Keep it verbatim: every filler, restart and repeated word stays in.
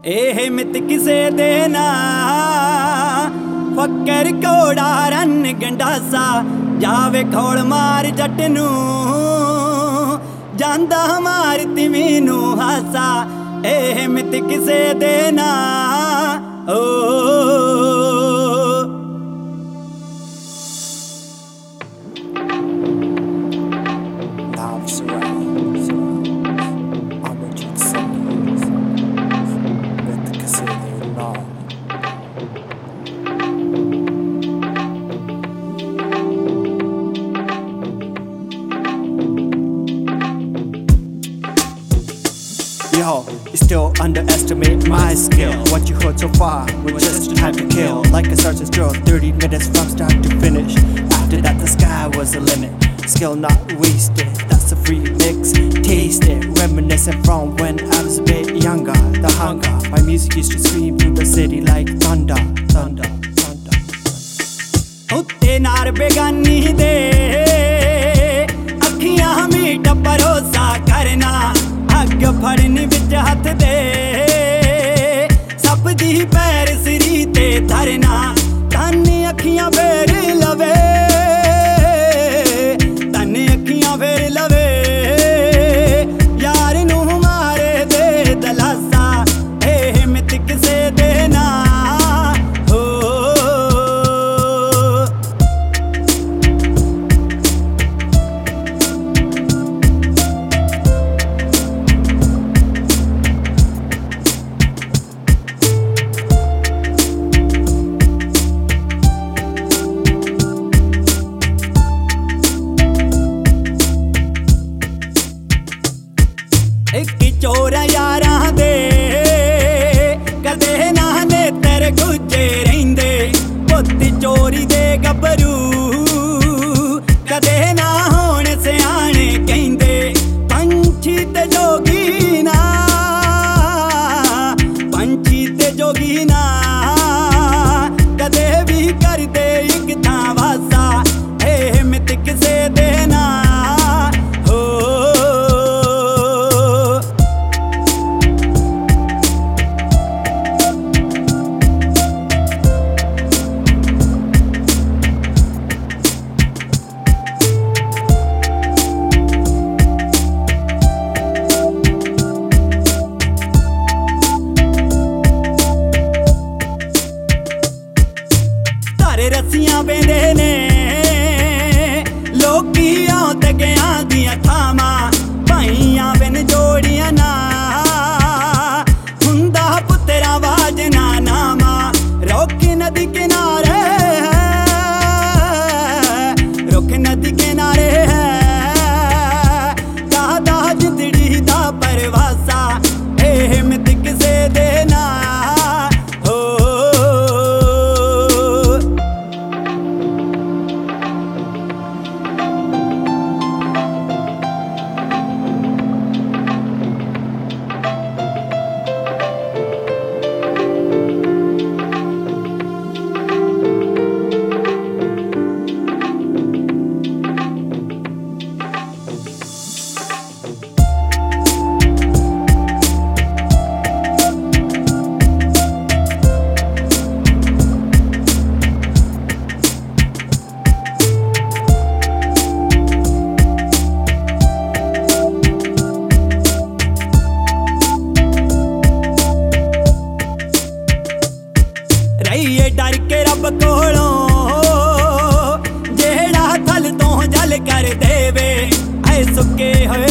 ਇਹ ਮਿੱਤ ਕਿਸੇ ਦੇ ਨਾ ਫੱਕਰ ਕੋੜਾ ਰਨ ਗੰਡਾਸਾ ਜਾਵੇ ਖੋਲ ਮਾਰ ਜੱਟ ਨੂੰ ਜਾਂਦਾ ਮਾਰ ਤਿਵੇਂ ਨੂੰ ਹਾਸਾ ਇਹ ਮਿੱਤ ਕਿਸੇ ਦੇ ਨਾ ਓ Yo, you still underestimate my skill. What you heard so far was just time to kill. Like a sergeant's drill, thirty minutes from start to finish. After that the sky was the limit. Skill not wasted, that's a free mix. Taste it, reminiscent from when I was a bit younger. The hunger, my music used to scream through the city like thunder, thunder, thunder. उत्ते नार बेगानी दे अखियां meet भरोसा करना अग फड़नी विच हथ दे सब दी पैर सिरी ते धरना तन अखियां फेर लवे तन अखियां फेर लवे यार नू मारे दे दलासा ए मित किसे दे ना हो एक चोरा यारां दे कदे ना ने तेरे गुजे रहिंदे पुत्त चोरी दे गबरू कदे ना होण सियाणे कहिंदे पंछी ते जोगी ना पंछी ते जोगी ना कदे भी कर दे इक थां वासा ए मित किसे दे ना रस्सियां बेंदे ने लोकी आउंदे गयां दियां थावां भाइयां बिन जोड़ियां ना हुंदा पुत्तरा वाजना नामा रोकी नदी किनारे है रुख नदी किनारे है दादा जिंदड़ी दा परवासा ए मित किसे दे ना रहिए डर के रब कोलों जेड़ा थल तो जल कर देवे ऐ सुके होए